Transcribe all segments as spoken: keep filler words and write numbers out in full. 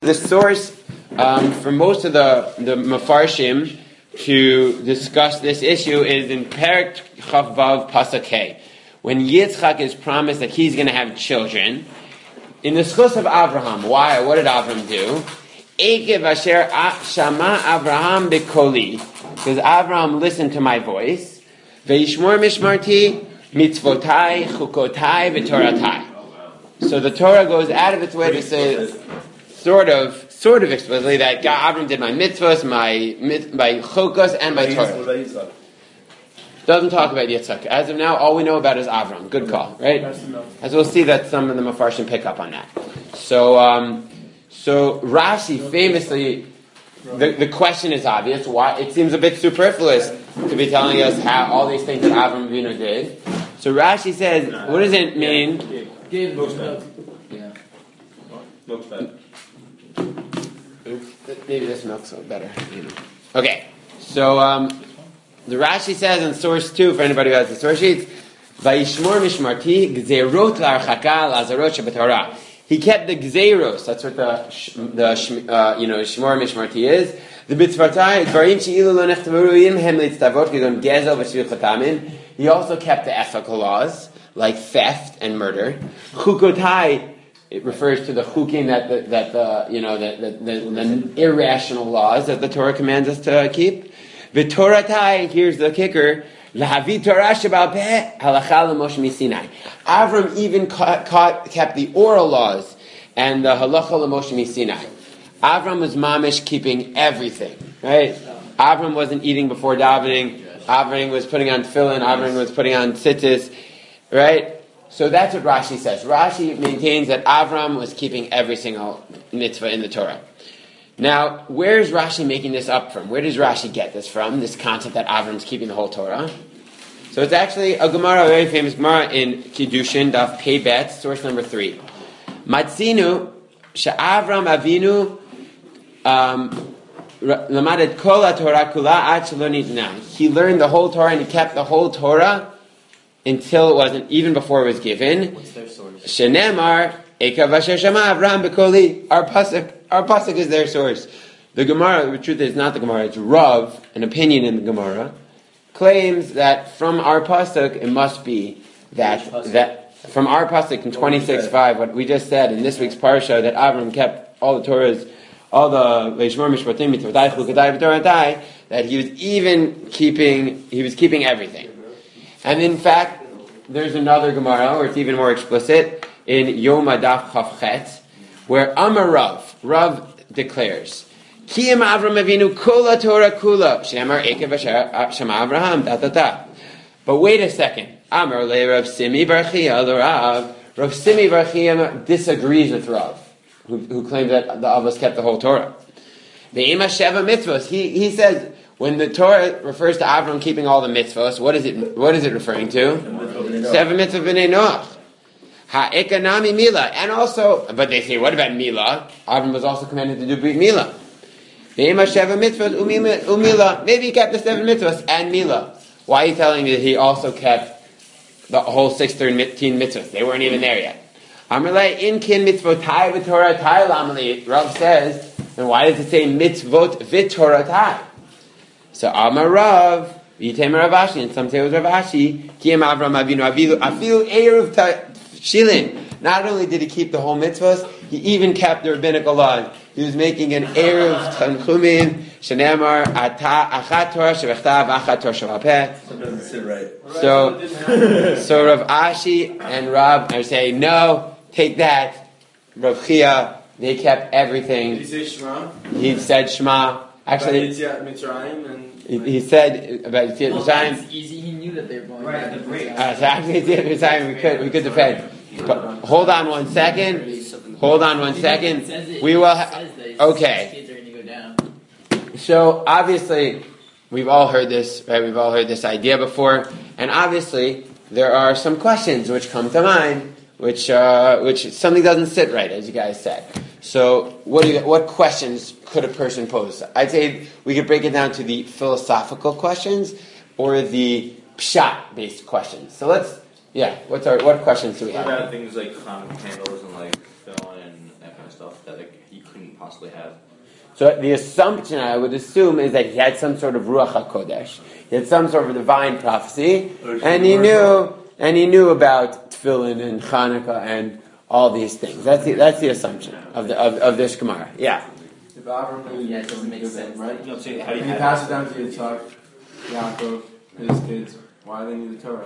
The source um, for most of the, the Mefarshim to discuss this issue is in Perek Chav Vav Pasuk Hey. When Yitzchak is promised that he's going to have children, in the schus of Abraham, why? What did Abraham do? Ekev asher shama Abraham bekoli, because Abraham listened to my voice. Veishmor mishmarti mitzvotai chukotai v'toratai. So the Torah goes out of its way to say, sort of, sort of explicitly, that God, Abraham did my mitzvahs, my my chokos, and my Torah. Doesn't talk about Yitzchak. As of now, all we know about is Abraham. Good call, right? As we'll see that some of the Mefarshim pick up on that. So, um, so Rashi famously, the, the question is obvious. Why it seems a bit superfluous to be telling us how all these things that Abraham Avinu did. So Rashi says, what does it mean? Yeah. Maybe this milk's better. Okay, so um, the Rashi says in source two, for anybody who has the source sheets, Vayishmor mishmarti gzeirot la'archaka la'azarot shebetorah. He kept the gzeiros. That's what the the uh, you know shmor mishmarti is. The mitzvatai dvarim she'ilu lo nechtavu hem leitztavot kegon gezel v'shvil chatamin. He also kept the ethical laws like theft and murder. Chukotai. It refers to the chukim that the, that the you know the, the, the, the irrational laws that the Torah commands us to keep. V'toratai, here's the kicker. Lahavi Torah sheba'al peh halacha l'Moshe miSinai. Avram even caught, caught, kept the oral laws and the halacha l'Moshe miSinai. Avram was mamish keeping everything, right? Avram wasn't eating before davening. Avram was putting on tefillin. Avram was putting on tzitzis, right? So that's what Rashi says. Rashi maintains that Avram was keeping every single mitzvah in the Torah. Now, where is Rashi making this up from? Where does Rashi get this from, this concept that Avram's keeping the whole Torah? So it's actually a Gemara, a very famous Gemara in Kiddushin, Daf Pei Bet, source number three. Matzinu, she'Avram Avinu lamadet kol haTorah kula ad shelo nitna. He learned the whole Torah and he kept the whole Torah until it wasn't, even before it was given. What's their source? Shenemar, Ekav asher shama Avraham bekoli. Our pasuk, our pasuk is their source. The Gemara, the truth is not the Gemara, it's Rav, an opinion in the Gemara, claims that from our pasuk it must be that that from our pasuk in twenty-six five, what we just said in this week's parsha, that Avram kept all the Torahs, all the Veishmor mishpatim mitzvotai chukotai v'toratai, that he was even keeping, he was keeping everything. And in fact, there's another Gemara where it's even more explicit in Yom Adaf Chavchet, where Amar Rav, Rav declares, Kiyam Avram Avinu Kula Torah Kula Shemar Ekev Asher Shema Avraham Da Da Da. But wait a second, Amar Le Rav Simi Bar Chiya Le Rav. Rav Simi Bar Chiya disagrees with Rav, who, who claims that the Avos kept the whole Torah. Ve'ima Sheva Mitzvos. He he says, when the Torah refers to Avram keeping all the mitzvahs, what is it? What is it referring to? Seven mitzvah b'nei Noach. Ha'ekanami Mila, and also, but they say, what about Mila? Avram was also commanded to do Brit Mila. Ve'ema sheva mitzvahs umila. Maybe he kept the seven mitzvahs and Mila. Why are you telling me that he also kept the whole sixteen mitzvahs? They weren't even there yet. Amalei inkin mitzvotai v'toratai lamali. Rav says, and why does it say mitzvot v'toratai? So Amar Rav, Yitem Rav Ashi, and some say it was Rav Ashi, Kiyam Avram Avinu Avilu, Afilu Eruv Shilin. Not only did he keep the whole mitzvahs, he even kept the rabbinical laws. He was making an Eruv Tanchumim, Shenamar, Ata, Achat Torah, Shevechtav, Achat Torah, Shavapeh. That doesn't sit right. So, so Rav Ashi and Rav are saying, no, take that. Rav Chia, they kept everything. Did he say Shema? He said Shema. Actually, he, he said about Yetziat Mitzrayim. It's easy. He knew that they were going right, to the break. Uh, so actually, Yetziat Mitzrayim, we could we could defend. But hold on one second. Hold on one second. We will. Ha- okay. So obviously, we've all heard this, right? We've all heard this idea before, and obviously, there are some questions which come to mind, which uh, which something doesn't sit right, as you guys said. So, what do you, what questions could a person pose? I'd say we could break it down to the philosophical questions or the pshat-based questions. So let's, yeah. What's our what questions do we have? What about things like Hanukkah candles and like film and that kind of stuff that like he couldn't possibly have? So the assumption I would assume is that he had some sort of Ruach HaKodesh. He had some sort of divine prophecy, and he knew and he knew about Tefillin and Hanukkah and all these things. That's the, that's the assumption of the of, of this Gemara. Yeah. If Avram knew Yeah, it he doesn't make sense. right? No, so how do If you he have passed it down to Yitzhak, Yaakov, and his kids, why do they need the Torah?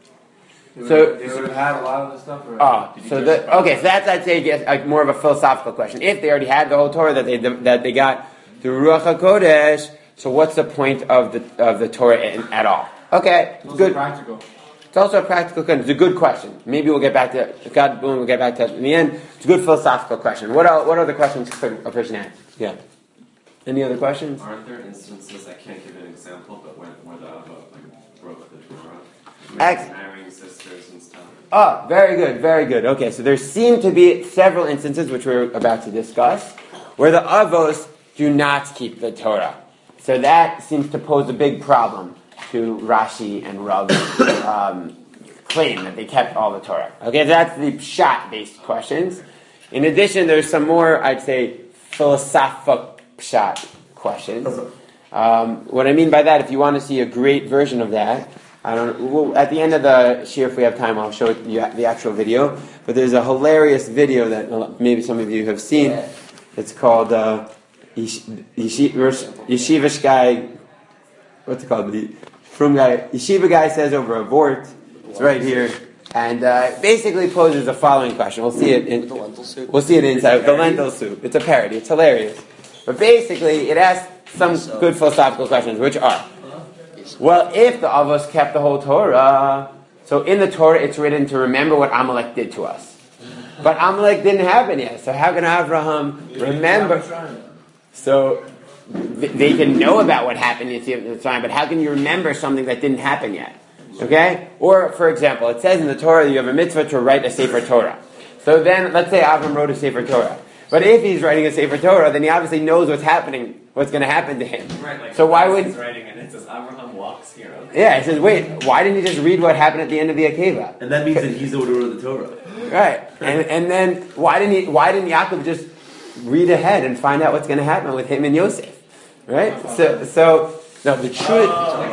They would, So- they would have had a lot of the stuff already. Ah, so the, okay, so that's I'd say yes, like more of a philosophical question. If they already had the whole Torah that they that they got through Ruach HaKodesh, so what's the point of the of the Torah in, at all? Okay, It's good. practical. It's also a practical question. It's a good question. Maybe we'll get back to God willing, we'll get back to that in the end. It's a good philosophical question. What else, what other questions could a person have? Yeah. Any other questions? Aren't there instances, I can't give an example, but when where the Abba like, broke the Torah, Ex- marrying sisters and stuff? Oh, very good, very good. Okay, so there seem to be several instances, which we're about to discuss, where the Avos do not keep the Torah. So that seems to pose a big problem to Rashi and Rav um, claim that they kept all the Torah. Okay, that's the pshat-based questions. In addition, there's some more, I'd say, philosophic pshat questions. Um, what I mean by that, if you want to see a great version of that, I don't. Well, at the end of the shir, if we have time, I'll show you the actual video. But there's a hilarious video that maybe some of you have seen. It's called uh, Yesh- Yesh- Yeshivish guy. What's it called? The From guy, Yeshiva guy says over a vort. It's right here, and uh, basically poses the following question. We'll see it in. The lentil soup? We'll see it inside the lentil soup. It's a parody. It's hilarious, but basically it asks some good philosophical questions, which are. Well, if the Avos kept the whole Torah, so in the Torah it's written to remember what Amalek did to us. But Amalek didn't happen yet, so how can Abraham remember? So th- they can know about what happened in Mitzrayim, but how can you remember something that didn't happen yet? Okay? Or, for example, it says in the Torah that you have a mitzvah to write a Sefer Torah. So then, let's say Avram wrote a Sefer Torah. But if he's writing a Sefer Torah, then he obviously knows what's happening, what's going to happen to him. Right, like so why would... he's writing and it says Abraham walks here. Okay. Yeah, he says, wait, why didn't you just read what happened at the end of the Akeva? And that means that he's the one who wrote the Torah. Right. And and then why didn't he why didn't Yaakov just read ahead and find out what's gonna happen with him and Yosef? Right? So so no the truth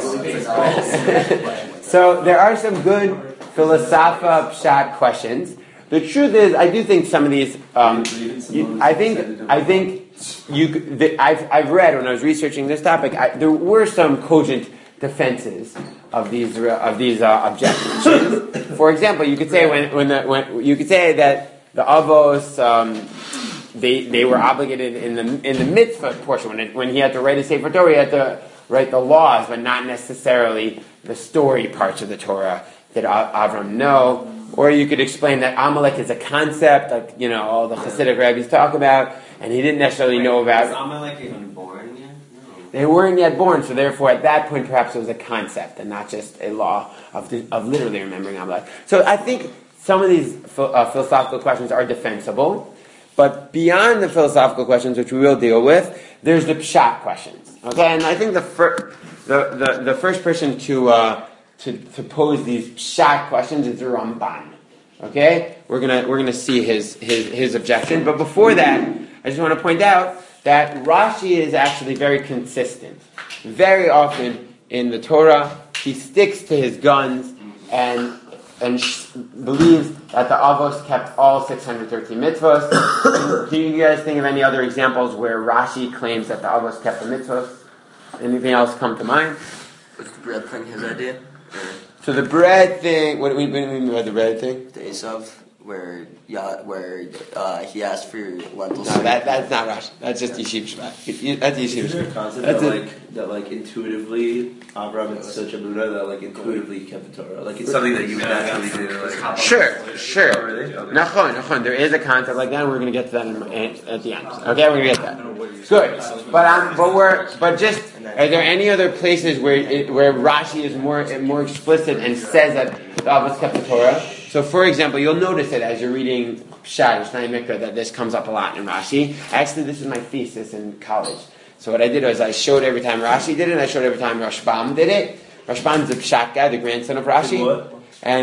So there are some good philosopha pshat questions. The truth is I do think some of these um, you, I think I think you the, I've I've read when I was researching this topic I, there were some cogent defenses of these of these uh, objections. For example, you could say when when the, when you could say that the avos um, they they were obligated in the in the mitzvah portion when it, when he had to write a sefer Torah, he had to write the laws, but not necessarily the story parts of the Torah that Avram know. Or you could explain that Amalek is a concept, like you know all the Hasidic rabbis talk about, and he didn't necessarily know about. Was Amalek even born yet? No. They weren't yet born, so therefore at that point perhaps it was a concept and not just a law of, the, of literally remembering Amalek. So I think some of these uh, philosophical questions are defensible, but beyond the philosophical questions, which we will deal with, there's the pshat questions. Okay, and I think the fir- the, the, the first person to, uh, to to pose these pshat questions is the Ramban. Okay, we're gonna we're gonna see his his his objection, but before that, I just want to point out that Rashi is actually very consistent. Very often in the Torah, he sticks to his guns and and sh- believes that the Avos kept all six hundred thirteen mitzvahs. Do you guys think of any other examples where Rashi claims that the Avos kept the mitzvahs? Anything else come to mind? Was the bread thing his idea? So the bread thing, what do we, what do we mean by the bread thing? The Esav, where yeah, where uh, he asked for lentil No, soup. that, that's not Rashi. That's just Yeshiv Shvat. That's Yeshiv Is there a Shvat. concept That's that it. like that like intuitively Avram is such a Buddha that like intuitively kept the Torah? Like it's something that you would naturally do. Like, Sure, sure. Oh, really? Okay. Nachon, nachon. There is a concept like that, and we're going to get to that in, in, at the end. Okay, we're going to get that. Good, but um, but we're but just are there any other places where it, where Rashi is more more explicit and says that the Avos kept the Torah? So, for example, you'll notice it as you're reading Pshat, Shnai Mikra, that this comes up a lot in Rashi. Actually, this is my thesis in college. So what I did was I showed every time Rashi did it, and I showed every time Rashbam did it. Rashbam's the Pshat guy, the grandson of Rashi. What? And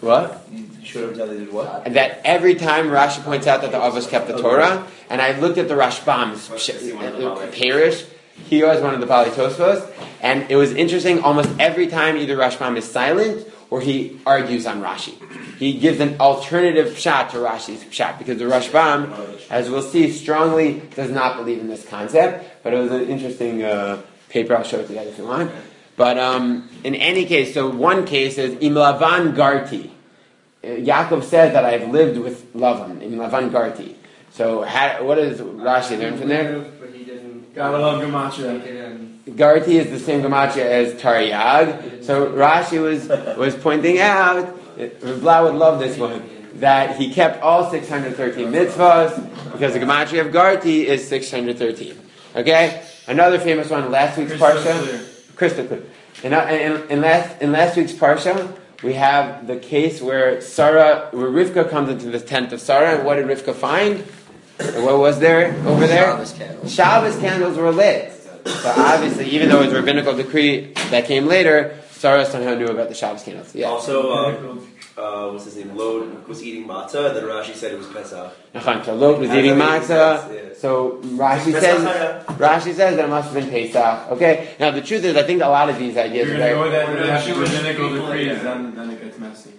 What? You showed him how they did what? And that every time Rashi points out that the Avos kept the Torah, and I looked at the Rashbam's Parish, he was one of the Bali Tosfos, and it was interesting, almost every time either Rashbam is silent or he argues on Rashi. He gives an alternative pshat to Rashi's pshat, because the Rashbam, as we'll see, strongly does not believe in this concept, but it was an interesting uh, paper. I'll show it to you guys if you want. But um, in any case, so one case is Im Lavan Garti. Uh, Yaakov says that I've lived with Lavan, Im Lavan Garti. So how, what does Rashi learn from there? Gotta love Gematria. Garti is the same gematria as Taryag. So Rashi was was pointing out, Rav Blau would love this one, that he kept all six hundred thirteen mitzvahs because the gematria of Garti is six hundred thirteen. Okay? Another famous one, last week's Crystal parsha. clear. Crystal clear. In, in, in, last, in last week's parsha, we have the case where Sarah, where Rivka comes into the tent of Sarah, and what did Rivka find? What was there over there? Shabbos candles. Shabbos candles were lit. So obviously, even though it was a rabbinical decree that came later, Sarah somehow knew about the Shabbos candles. Yeah. Also, uh, uh, what's his name? Lod was eating matzah, and then Rashi said it was Pesach. Nachan, so Lot was eating matzah. Yeah. So Rashi says, Rashi says that it must have been Pesach. Okay. Now the truth is, I think a lot of these ideas You're are going to very. go with that Or with the that Jewish rabbinical people, decrees, yeah. then, then it gets messy.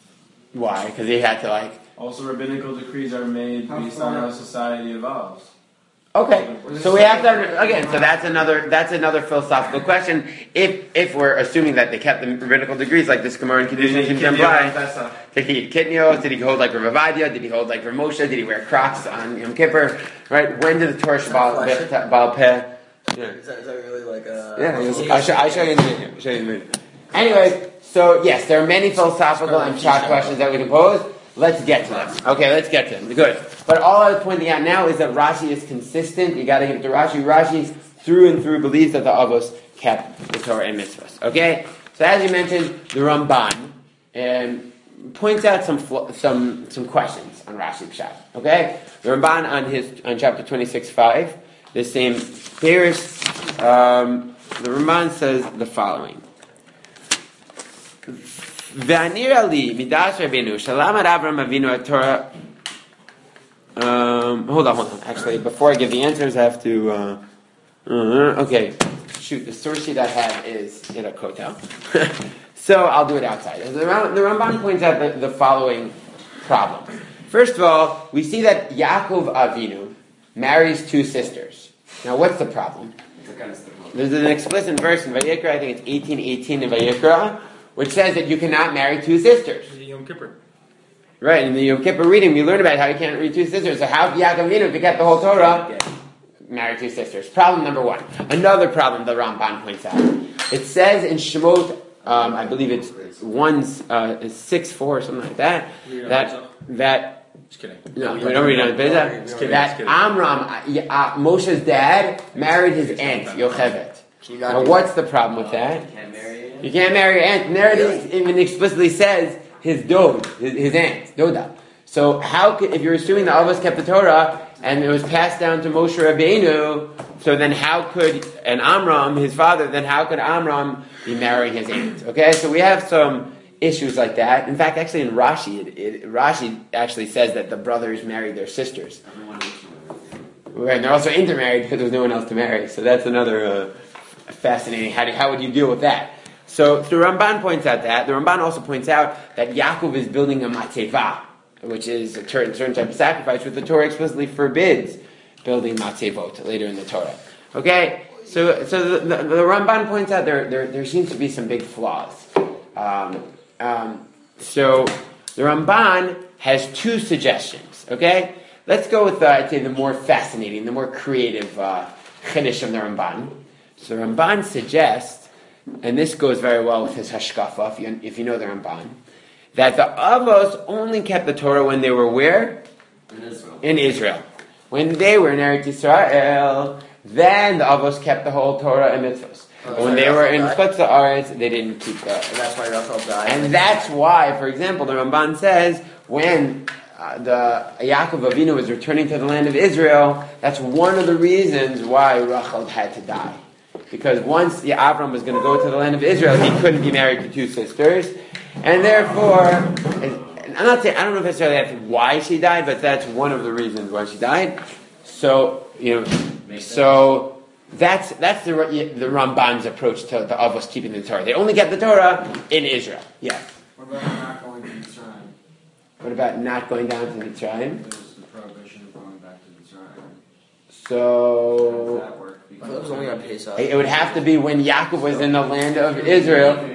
Why? Because he had to like. Also, rabbinical decrees are made based on how society evolves. Okay, so we have to again. So that's another that's another philosophical question. If if we're assuming that they kept the rabbinical degrees, like this Gemara in Kedushin can imply, did he eat kitnios? Did he hold like Rav Avadia? Did he hold like Rav Moshe? Did he wear Crocs on Yom Kippur? Right? When did the Torah Shabbat Baal Peh? Yeah, Is that, is that really like a... yeah. it was- I'll show, I'll show you in a minute. I'll show you in a minute. Anyway, so yes, there are many philosophical and shot questions that we can pose. Let's get to them. Okay, let's get to them. Good. But all I was pointing out now is that Rashi is consistent. You got to give it to Rashi. Rashi, through and through, believes that the Avos kept the Torah and mitzvahs. Okay? So as you mentioned, the Ramban um, points out some fl- some some questions on Rashi Pshat. Okay? The Ramban on his on chapter twenty-six five, the same Parish, um, the Ramban says the following. V'anira li midas Rabbeinu shalam ad Avram Avinu at Torah. Um, hold on, hold on. Actually, before I give the answers, I have to. Uh, uh, okay, shoot. The source sheet I have is in a kotel, so I'll do it outside. The, Ram- the Ramban points out the, the following problem. First of all, we see that Yaakov Avinu marries two sisters. Now, what's the problem? There's an explicit verse in Vayikra. I think it's eighteen eighteen in Vayikra, which says that you cannot marry two sisters. Yom Kippur. Right, in the Yom Kippur reading, we learn about how you can't read two sisters. So how Yaakov Avinu, if he kept the whole Torah, marry two sisters? Problem number one. Another problem the Ramban points out. It says in Shemot, um, I believe it's one uh, six four or something like that. That that Just kidding. no, we don't read it on Bezah. That Amram, uh, uh, Moshe's dad, married his aunt Yocheved. Now, what's the problem with that? You can't marry your aunt. And there it is, even explicitly says his dod, his, his aunt, Doda. So how could, if you're assuming the Avos kept the Torah and it was passed down to Moshe Rabbeinu, so then how could, and Amram, his father, then how could Amram be marrying his aunt? Okay, so we have some issues like that. In fact, actually in Rashi, it, it, Rashi actually says that the brothers married their sisters. Right, and they're also intermarried because there was no one else to marry. So that's another uh, fascinating, how, do, how would you deal with that? So the Ramban points out that. The Ramban also points out that Yaakov is building a matzeva, which is a certain, certain type of sacrifice, which the Torah explicitly forbids building matzevot later in the Torah. Okay? So so the, the, the Ramban points out there, there there seems to be some big flaws. Um, um, so the Ramban has two suggestions. Okay? Let's go with, uh, I'd say, the more fascinating, the more creative uh, chiddush of the Ramban. So the Ramban suggests, and this goes very well with his hashkafa, if you, if you know the Ramban, that the Avos only kept the Torah when they were where? In Israel. In Israel. When they were in Eretz Yisrael, then the Avos kept the whole Torah and mitzvahs. Oh, But when they were in Chutz La'aretz, they didn't keep the... And that's why Rachel died. And that's why, for example, the Ramban says, when uh, the Yaakov Avinu was returning to the land of Israel, that's one of the reasons why Rachel had to die. Because once the Avram was going to go to the land of Israel, he couldn't be married to two sisters. And therefore, I'm not saying, I don't know if necessarily that's why she died, but that's one of the reasons why she died. So, you know, so that's that's the the Ramban's approach to the Avos keeping the Torah. They only get the Torah in Israel. Yeah. What about not going to Mitzrayim? What about not going down to Mitzrayim? There's the prohibition of going back to Mitzrayim. How So does that work? I thought it was only on Pesach. it would have to be when Yaakov was in the land of Israel.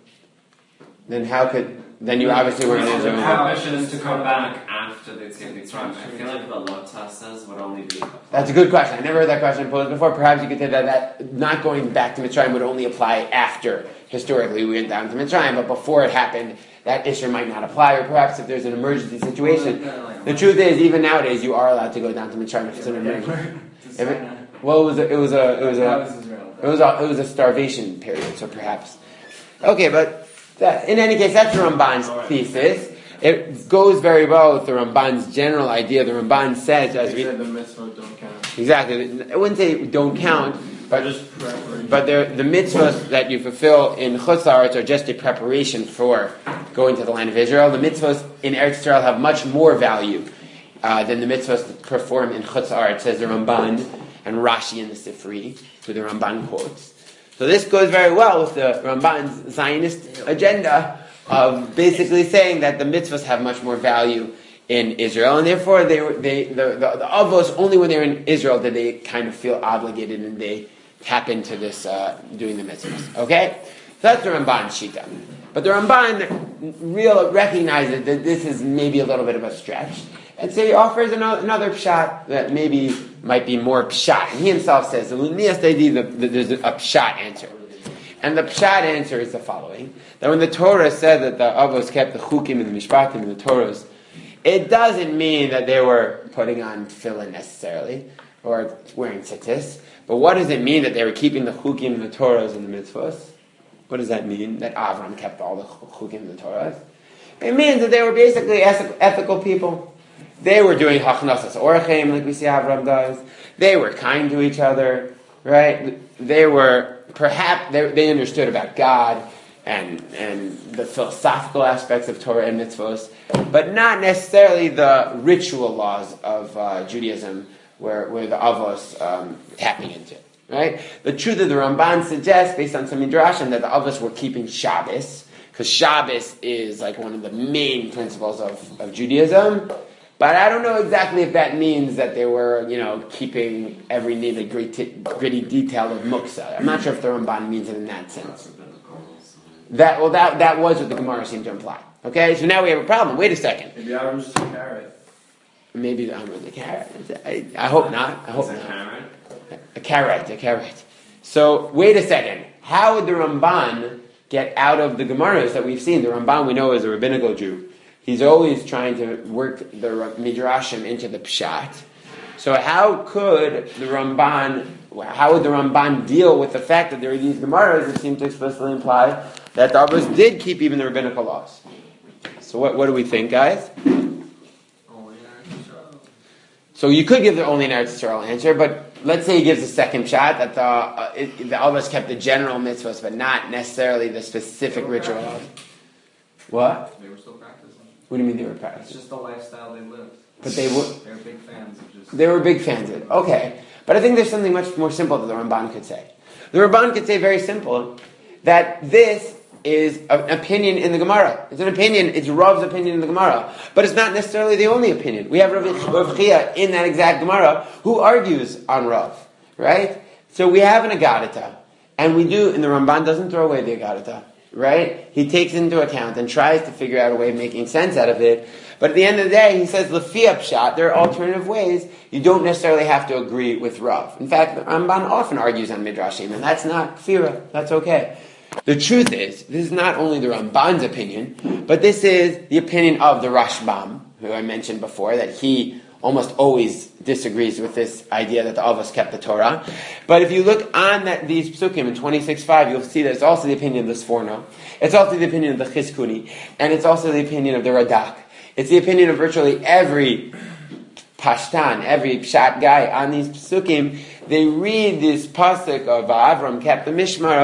Then how could then you obviously were in The Israel? prohibition is to come back after the escape Mitzrayim. I feel like the Lota says would only be. That's a good question. I never heard that question posed before. Perhaps you could say that, that not going back to Mitzrayim would only apply after historically we went down to Mitzrayim, but before it happened, that issue might not apply, or perhaps if there's an emergency situation. The truth is, even nowadays, you are allowed to go down to Mitzrayim if it's an emergency. If it, well, it was a, it was a it was a it was a it was a starvation period, so perhaps. Okay, but that, in any case, that's the Ramban's thesis. It goes very well with the Ramban's general idea. The Ramban says, as They we said the mitzvot don't count. exactly, I wouldn't say don't count, but Just preparation. but they're- the mitzvahs that you fulfill in Chutz La'aretz are just a preparation for going to the land of Israel. The mitzvahs in Eretz Yisrael have much more value uh, than the mitzvahs performed in Chutz La'aretz, says the Ramban and Rashi in the Sifri, who the Ramban quotes. So this goes very well with the Ramban's Zionist agenda of basically saying that the mitzvahs have much more value in Israel, and therefore they were they the, the, the Avos only when they're in Israel did they kind of feel obligated and they tap into this uh, doing the mitzvahs. Okay, so that's the Ramban shita. But the Ramban real recognizes that this is maybe a little bit of a stretch, and so he offers another, another pshat that maybe might be more pshat. And he himself says the there's a pshat answer. And the pshat answer is the following: that when the Torah said that the Avos kept the chukim and the mishpatim and the Torahs, it doesn't mean that they were putting on tefillin necessarily or wearing tzitzis. But what does it mean that they were keeping the chukim and the Torahs and the mitzvahs? What does that mean? That Avram kept all the chukim and the Torahs? It means that they were basically ethical people. They were doing hachnasas orachem like we see Avram does. They were kind to each other, right? They were perhaps they, they understood about God and and the philosophical aspects of Torah and mitzvos, but not necessarily the ritual laws of uh, Judaism, where where the Avos um, tapping into. Right? The truth of the Ramban suggests, based on some midrashim, that the Avos were keeping Shabbos, because Shabbos is like one of the main principles of, of Judaism. But I don't know exactly if that means that they were, you know, keeping every nitty gritty, gritty detail of Muksa. I'm not sure if the Ramban means it in that sense. That well, that that was what the Gemara seemed to imply. Okay, so now we have a problem. Wait a second. Maybe Avram's just a carrot. Maybe the Amr the carrot. I, I hope not. I hope Is it not. carrot? A carrot, a carrot. So wait a second. How would the Ramban get out of the Gemaras that we've seen? The Ramban we know is a rabbinical Jew. He's always trying to work the Midrashim into the Pshat. So how could the Ramban, how would the Ramban deal with the fact that there are these Gemaras that seem to explicitly imply that the Avos did keep even the rabbinical laws? So what, what do we think, guys? Only in Eretz Yisrael. So you could give the only an Eretz Yisrael answer, but let's say he gives a second shot that the uh, it, the Avos kept the general mitzvahs, but not necessarily the specific ritual laws. What? They were still practicing. What do you mean they were It's practicing? just the lifestyle they lived. But they were They were big fans of just. they were big fans of it. Okay, but I think there's something much more simple that the Ramban could say. The Ramban could say very simple that this is an opinion in the Gemara. It's an opinion. It's Rav's opinion in the Gemara, but it's not necessarily the only opinion. We have Rav Rav Chia in that exact Gemara who argues on Rav, right? So we have an Agadita, and we do, and the Ramban doesn't throw away the Agadita, right? He takes into account and tries to figure out a way of making sense out of it. But at the end of the day, he says, Lefia Pshat, there are alternative ways. You don't necessarily have to agree with Rav. In fact, the Ramban often argues on Midrashim, and that's not Kfira. That's okay. The truth is, this is not only the Ramban's opinion, but this is the opinion of the Rashbam, who I mentioned before, that he almost always disagrees with this idea that the Avos kept the Torah. But if you look on that, these psukim in twenty-six five, you'll see that it's also the opinion of the Sforno, it's also the opinion of the Chizkuni, and it's also the opinion of the Radak. It's the opinion of virtually every Pashtan, every Pshat guy on these psukim. They read this pasuk of Avram kept the Mishmaros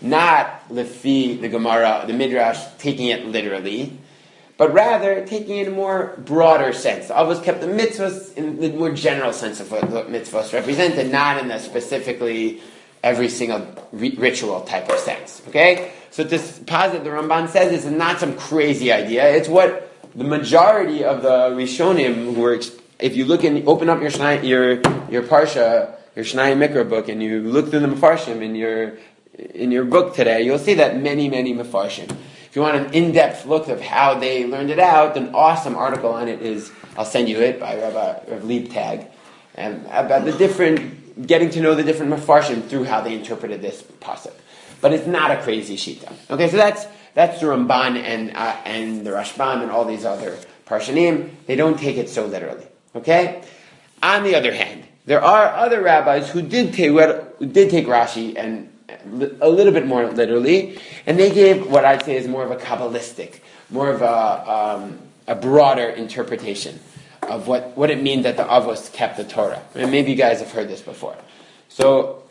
not lefi the Gemara, the Midrash, taking it literally, but rather taking it in a more broader sense. The Avos kept the mitzvahs in the more general sense of what, what mitzvahs represented, not in the specifically every single ri- ritual type of sense. Okay? So to posit, the Ramban says this is not some crazy idea. It's what the majority of the Rishonim who were, if you look and open up your Shnai, your your Parsha, your Shnai Mikra book, and you look through the Mefarshim in your in your book today, you'll see that many, many Mefarshim. If you want an in-depth look of how they learned it out, an awesome article on it is, I'll send you it, by Rabbi Rav Liebtag, and about the different, getting to know the different Mefarshim through how they interpreted this pasuk. But it's not a crazy shita. Okay, so that's that's the Ramban and uh, and the Rashbam and all these other Parshanim. They don't take it so literally. Okay. On the other hand, there are other rabbis who did take who did take Rashi and a little bit more literally, and they gave what I'd say is more of a Kabbalistic, more of a um, a broader interpretation of what, what it means that the Avos kept the Torah. And maybe you guys have heard this before. So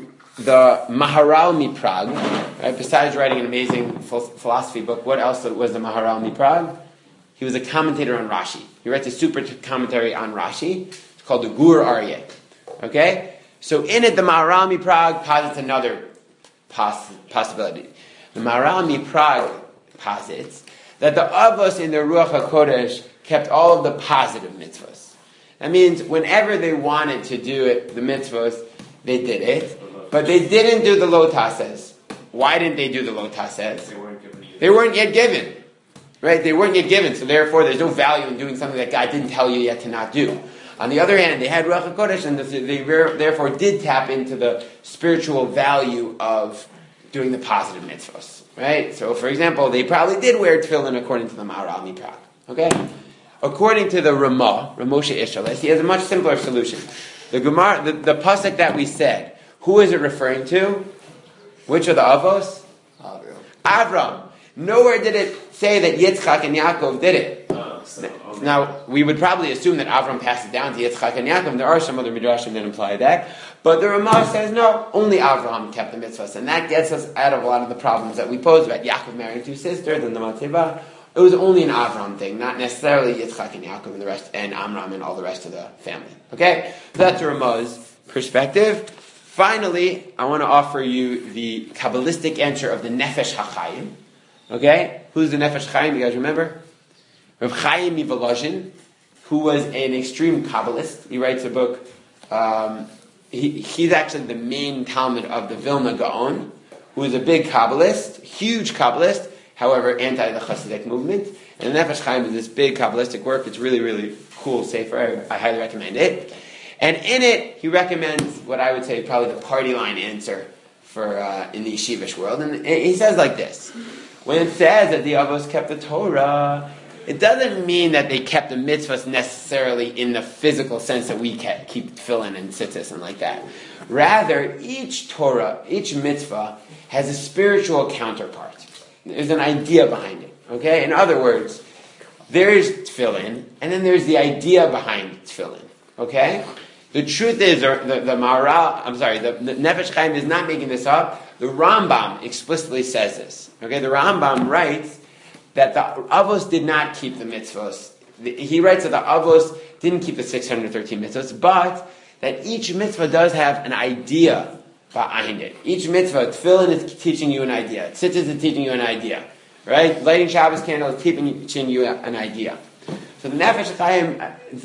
the Maharal Miprag, right, besides writing an amazing philosophy book, what else was the Maharal Miprag? He was a commentator on Rashi. He writes a super commentary on Rashi. It's called the Gur Aryeh. Okay? So in it, the Maharal Miprag posits another poss- possibility. The Maharal Miprag posits that the Avos in the Ruach HaKodesh kept all of the positive mitzvahs. That means whenever they wanted to do it, the mitzvahs, they did it. But they didn't do the lo taseh. Why didn't they do the lo taseh? They weren't given yet. They weren't yet given. Right? They weren't yet given, so therefore there's no value in doing something that God didn't tell you yet to not do. On the other hand, they had Ruach HaKodesh, and they therefore did tap into the spiritual value of doing the positive mitzvahs. Right? So, for example, they probably did wear tefillin according to the Maharal Miprag. Okay? According to the Ramah, Ramosha Ishalis, he has a much simpler solution. The Gemara, the, the pasuk that we said, who is it referring to? Which are the Avos? Avram. Avram. Nowhere did it say that Yitzchak and Yaakov did it. Oh, so, okay. Now, we would probably assume that Avram passed it down to Yitzchak and Yaakov. There are some other midrashim that imply that. But the Ramah says, no, only Avram kept the mitzvahs. And that gets us out of a lot of the problems that we posed about Yaakov marrying two sisters and the Mateva. It was only an Avram thing, not necessarily Yitzchak and Yaakov and the rest, and Amram and all the rest of the family. Okay? So that's the Ramah's perspective. Finally, I want to offer you the Kabbalistic answer of the Nefesh HaChaim. Okay? Who's the Nefesh HaChaim? You guys remember? Rav Chaim Mivolozhin, who was an extreme Kabbalist. He writes a book. Um, he, he's actually the main Talmud of the Vilna Gaon, who is a big Kabbalist, huge Kabbalist, however, anti the Hasidic movement. And the Nefesh Chaim is this big Kabbalistic work. It's really, really cool, safer. I, I highly recommend it. And in it, he recommends what I would say probably the party line answer for uh, in the yeshivish world. And he says like this. When it says that the Avos kept the Torah, it doesn't mean that they kept the mitzvahs necessarily in the physical sense that we keep tefillin and tzitzis and like that. Rather, each Torah, each mitzvah has a spiritual counterpart. There's an idea behind it. Okay? In other words, there's tefillin, and then there's the idea behind tefillin. Okay? The truth is, the, the, the Maharal, I'm sorry, the, the Nefesh Chaim is not making this up. The Rambam explicitly says this. Okay, the Rambam writes that the Avos did not keep the mitzvahs. He writes that the Avos didn't keep the six hundred thirteen mitzvahs, but that each mitzvah does have an idea behind it. Each mitzvah, tefillin is teaching you an idea. Tzitzis is teaching you an idea. Right? Lighting Shabbos candles is teaching you an idea. So the Nefesh Chaim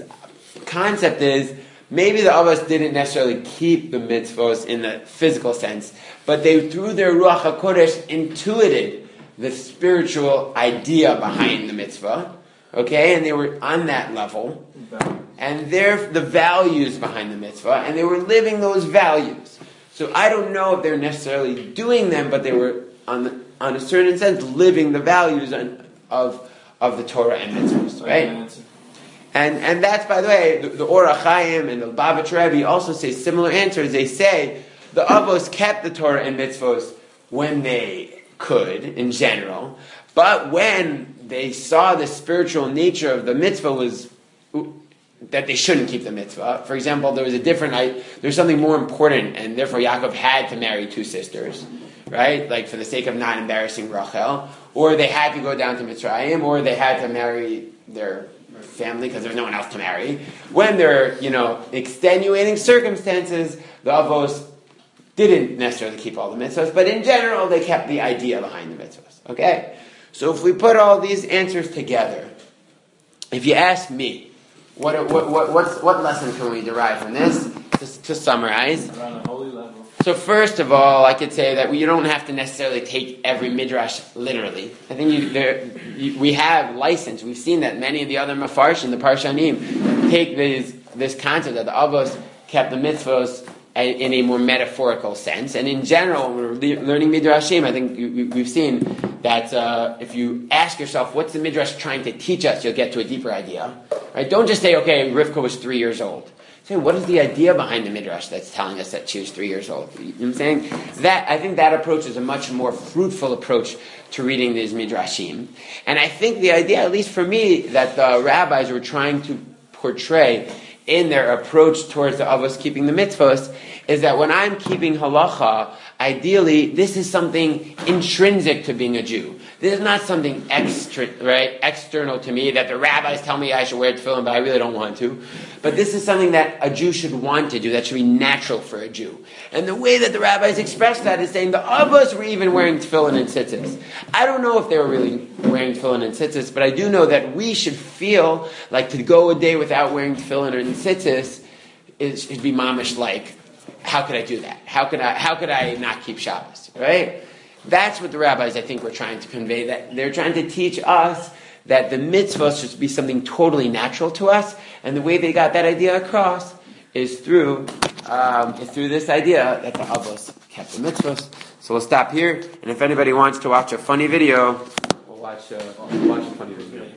concept is, maybe the Avos didn't necessarily keep the mitzvahs in the physical sense, but they, through their Ruach HaKodesh, intuited the spiritual idea behind the mitzvah, okay, and they were on that level, and they're the values behind the mitzvah, and they were living those values. So I don't know if they're necessarily doing them, but they were, on the, on a certain sense, living the values on, of of the Torah and mitzvahs, right? And and that's, by the way, the, the Or HaChaim and the Lubavitch Rebbe also say similar answers. They say the Avos kept the Torah and mitzvahs when they could, in general, but when they saw the spiritual nature of the mitzvah was that they shouldn't keep the mitzvah. For example, there was a different, there's something more important, and therefore Yaakov had to marry two sisters, right? Like for the sake of not embarrassing Rachel, or they had to go down to Mitzrayim, or they had to marry their family because there's no one else to marry. When there are, you know, extenuating circumstances, the Avos didn't necessarily keep all the mitzvahs, but in general, they kept the idea behind the mitzvahs. Okay? So if we put all these answers together, if you ask me, what what what what's, what lesson can we derive from this? To, to summarize. Around a holy level. So first of all, I could say that we don't have to necessarily take every midrash literally. I think you, there, you, we have license. We've seen that many of the other mafarshim, the parshanim, take this this concept that the avos kept the mitzvos in a more metaphorical sense. And in general, when we're learning midrashim, I think we've seen that uh, if you ask yourself, what's the midrash trying to teach us, you'll get to a deeper idea. Right? Don't just say, okay, Rivka was three years old. Say, what is the idea behind the midrash that's telling us that she was three years old? You know what I'm saying? That, I think that approach is a much more fruitful approach to reading these midrashim. And I think the idea, at least for me, that the rabbis were trying to portray in their approach towards the avos keeping the mitzvos is that when I'm keeping halacha, ideally, this is something intrinsic to being a Jew. This is not something extra, right, external to me that the rabbis tell me I should wear tefillin, but I really don't want to. But this is something that a Jew should want to do, that should be natural for a Jew. And the way that the rabbis express that is saying the avos were even wearing tefillin and tzitzis. I don't know if they were really wearing tefillin and tzitzis, but I do know that we should feel like to go a day without wearing tefillin and tzitzis is should be mamish like, how could I do that? How could I how could I not keep Shabbos? Right? That's what the rabbis, I think, were trying to convey. That they're trying to teach us that the mitzvahs should be something totally natural to us, and the way they got that idea across is through um, is through this idea that the avos kept the mitzvahs. So we'll stop here, and if anybody wants to watch a funny video, we'll watch uh, we'll watch a funny video.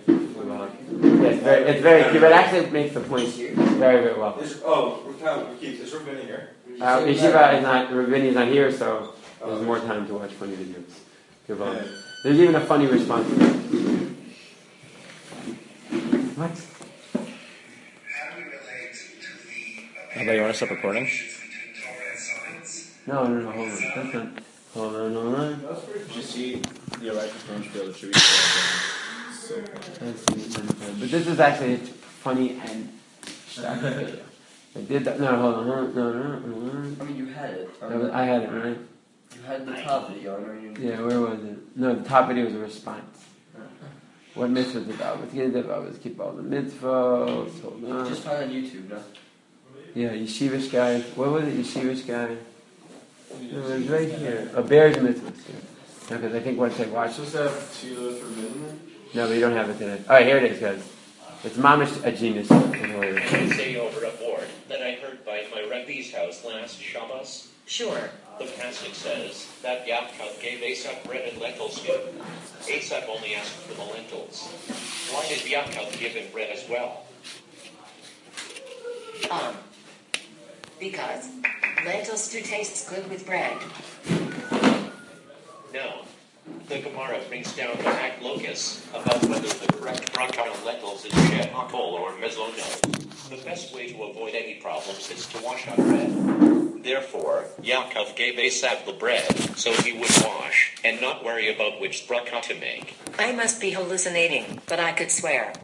Yeah, it's very, it's very cute, but actually it makes the point very, very well. Is, oh, we're kind of, Keith, is Rabini here? Uh, Yeshiva is not, Rabini is not here, so there's more time to watch funny videos. Give up. There's even a funny response. What? How about you want to stop recording? No, no, no, hold on. That's not, hold on, hold on. Did you see the Iraqi French bill that should be Let's see, but this is actually a funny and shocking video. I did that. No, hold on. No, no, no, no. I mean, you had it. That was, I had it, right? You had the top video. I know you. Yeah, where was it? No, the top video was a response. What mitzvah did I was get? I was keep all the mitzvahs. Hold on. Just find on YouTube, no? Yeah, yeshivish guy. What was it? Yeshivish guy. It was right here. A bear's mitzvahs. Yeah, because I think once I watched. Supposed to have Tefillah for Midland? No, but you don't have it today. All right, here it is, guys. It's mamish a genius. I say over a board that I heard by my Rebbe's house last Shabbos. Sure. The passage says that Yaakov gave Esau bread and lentils. Esau only asked for the lentils. Why did Yaakov give him bread as well? Um, because lentils do taste good with bread. No. The Gemara brings down the hack locus about whether the correct bracha on lentils is shed hakol or mezono. The best way to avoid any problems is to wash out bread. Therefore, Yaakov gave Esav the bread so he would wash and not worry about which bracha to make. I must be hallucinating, but I could swear.